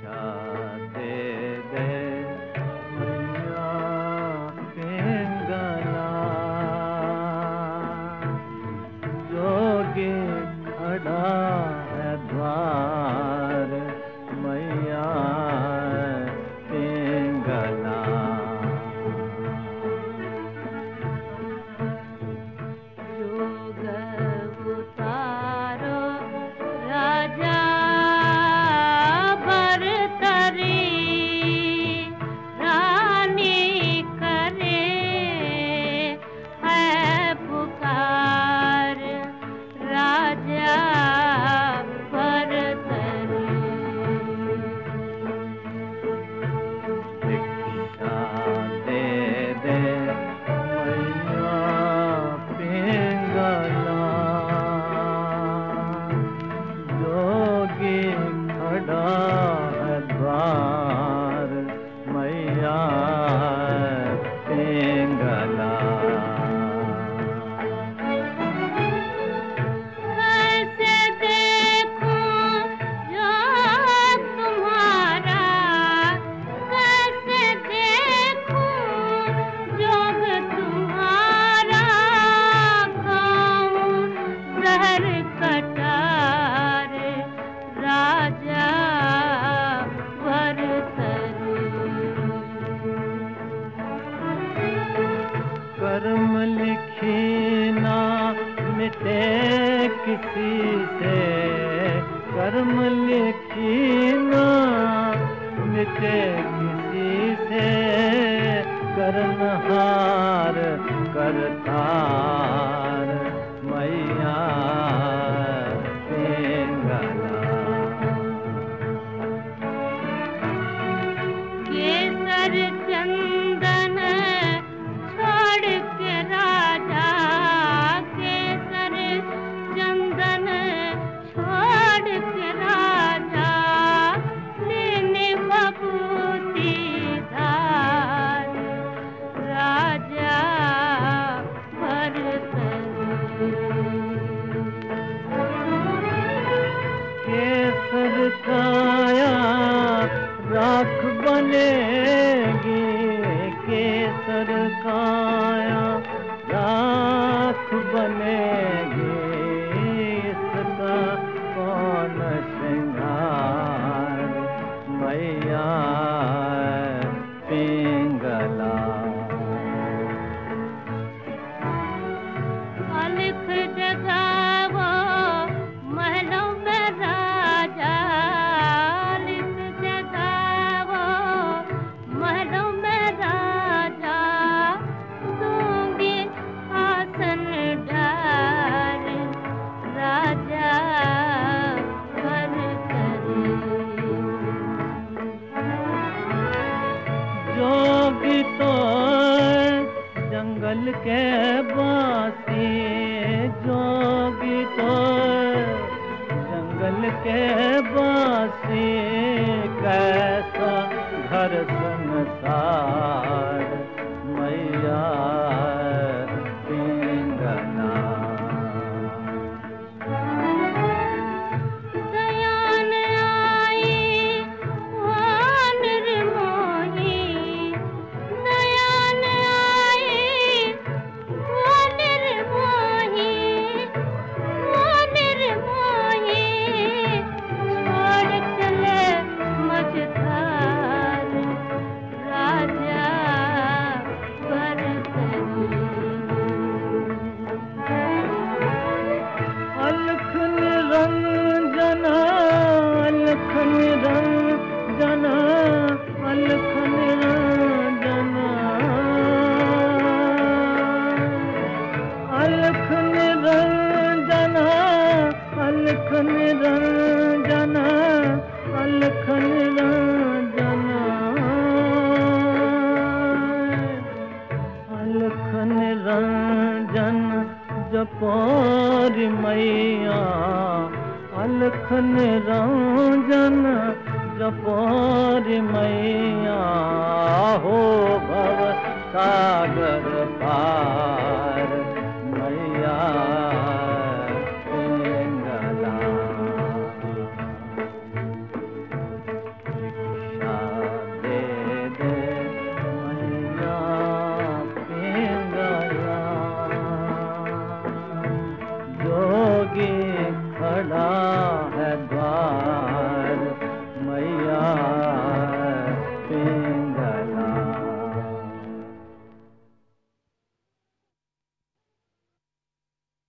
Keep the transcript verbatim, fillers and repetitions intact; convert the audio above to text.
भिक्षा दे दे मैया पिंगला, जोगी खड़ा है द्वार मैया पिंगला। जोग उतारो राजा भरतरी, रानी करे है पुकार राजा भरतरी। भिक्षा दे दे मैया पिंगला, जोगी खड़ा है द्वार मैया पिंगला। कैसे देखूं जोग तुम्हारा, कैसे देखूं जोग तुम्हारा, खाऊं जहर कटार राजा भरतरी। कर्म लिखी ना मिटे किसी से, कर्म लिखी ना मिटे किसी से, करनहार करतार मैया पिंगला। केसर चंदन छोड़ के राजा, केसर चंदन छोड़ के राजा, लेने बबूती धार राजा भरतरी। केसर काया राख बनेगी, केसर काया राख बनेगी, इसका कौन श्रृंगार मैया पिंगला। अलख जगावो महलों में राजा, अलख जगावो महलों में राजा, दूंगी आसन डार राजा भरतरी। जोगी तो जंगल के बासी, जोगी तो जंगल के बासी, कैसा घर संसार मैया पिंगला। दयान आई वो निर्मोही, दयान आई वो निर्मोही, वो निर्मोही, छोड़ चले मझधार राजा भरतरी। अलख निरंजन, अलख निरंजन, अलख निरंजन, अलख निरंजन, अलख निरंजन, अलख निरंजन, अलख निरंजन जपोर मैया, अलख निरंजन जपोर मैया, हो भव सागर पार मैया पिंगला। खड़ा